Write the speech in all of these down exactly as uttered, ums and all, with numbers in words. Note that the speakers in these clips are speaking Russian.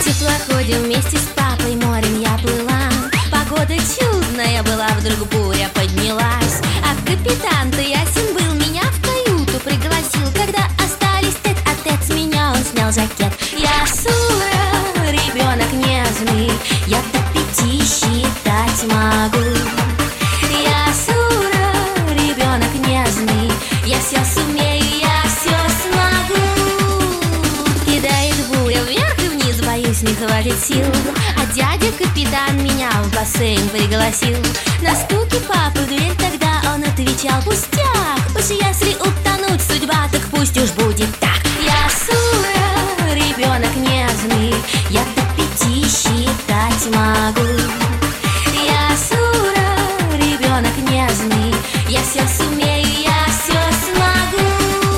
теплоходе вместе с папой морем я плыла. Погода чудная была, вдруг буря поднялась. А капитан-то ясен был, меня в каюту пригласил. Когда остались тет-а-тет с меня, он снял жакет. Я Сура, ребенок нежный, я до пяти считать могу. Я Сура, ребенок нежный, я все сумею, я все смогу. Кидает буря вверх и вниз, боюсь, не хватит сил. А дядя капитан меня в бассейн пригласил. На стуки папы в дверь тогда он отвечал: пустяк, уж если утонуть судьба, так пусть уж будет так. Я Сура, ребенок нежный, я до пяти считать могу. Я Сура, ребенок нежный, я все сумею, я все смогу.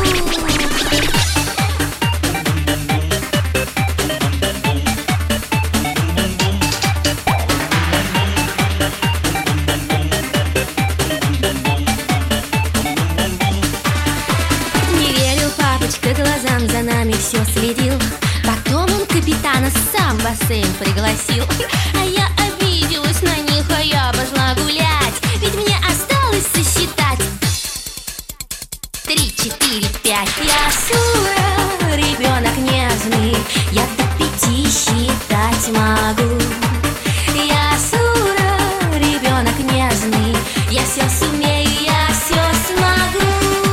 Не верил папочка глазам, за нами все следил. Потом он капитана сам в бассейн пригласил. А я обиделась на них, а я пошла гулять. Ведь мне осталось сосчитать три, четыре, пять. Я Сура, ребенок нежный, я до пяти считать могу. Я Сура, ребенок нежный, я все сумею, я все смогу.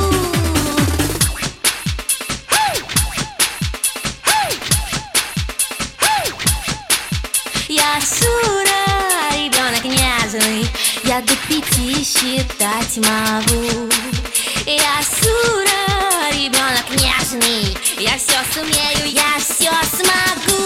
Я Сура, ребенок нежный, я до пяти считать могу. Я Сура, ребенок нежный, я все сумею, я все смогу.